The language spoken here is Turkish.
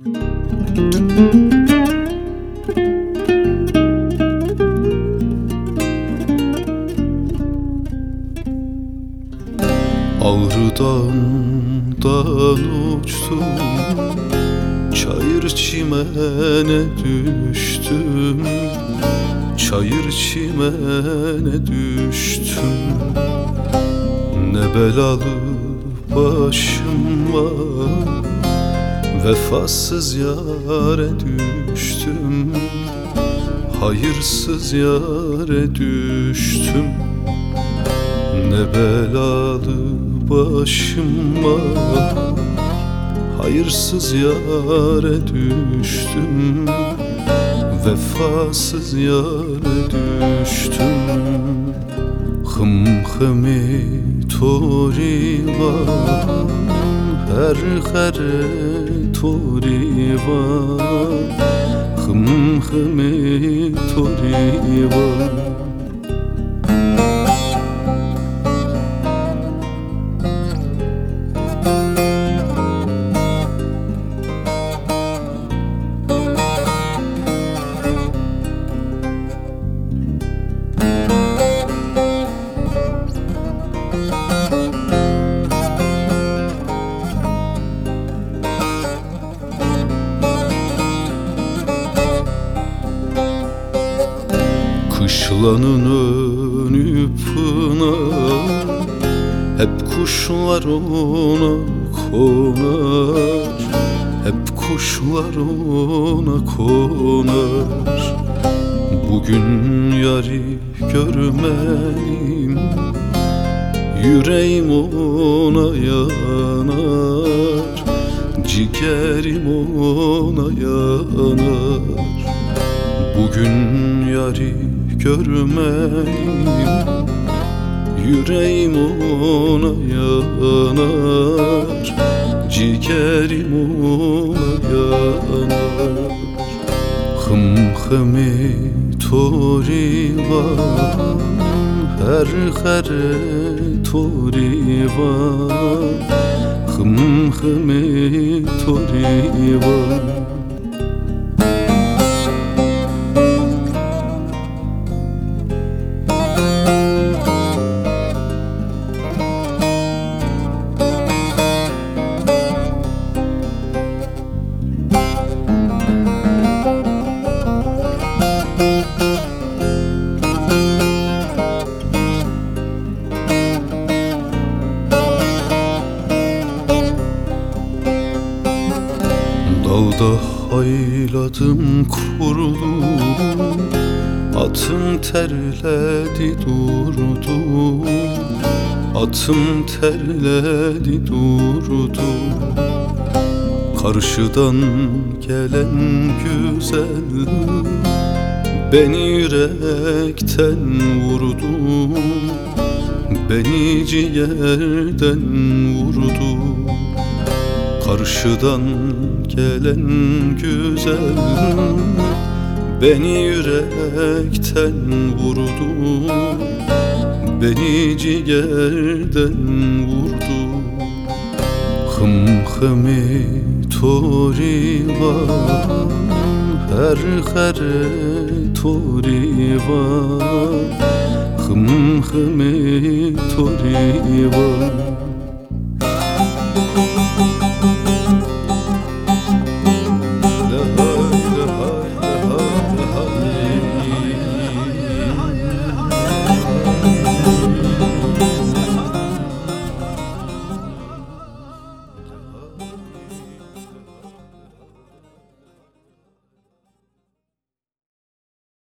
Ağrı Dağı'ndan uçtum, çayır çimene düştüm, çayır çimene düştüm. Ne belalı başım var, vefasız yâre düştüm, hayırsız yâre düştüm. Ne belalı başım var, hayırsız yâre düştüm, vefasız yâre düştüm. Hım hımi torivan, her torivan, hım hımi torivan. Kışlanın önü pınar, hep kuşlar ona konar, hep kuşlar ona konar. Bugün yari görmedim, yüreğim ona yanar, ciğerim ona yanar. Bugün yari görmedim, yüreğim ona yanar, ciğerim ona yanar. Hım hımi torivan, her torivan, hım hımi torivan. Dağda hayladım kurdu, atım terledi durdu, atım terledi durdu. Karşıdan gelen güzel beni yürekten vurdu, beni ciğerden vurdu. Karşıdan gelen güzel beni yürekten vurdu, beni ciğerden vurdu. Hım hımi torivan, her torivan, hım hımi torivan.